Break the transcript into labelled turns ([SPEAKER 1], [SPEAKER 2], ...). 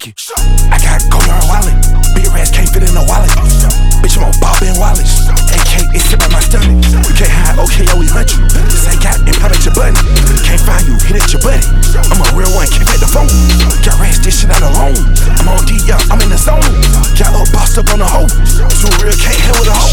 [SPEAKER 1] pocket. I got gold on wallet. Big rats can't fit in a wallet. Bitch, I'm on Bob and Wallace. AK is hit by my stomach. You can't hide, okay, yo, we hunt you. This ain't got and pop at your button. Can't find you, hit at your buddy. I'm a real one, keep at the phone. Got rats, this shit out alone. I'm on D, I'm in the zone. Got up, bossed up on the hoe. Too real, can't hit with a hoe.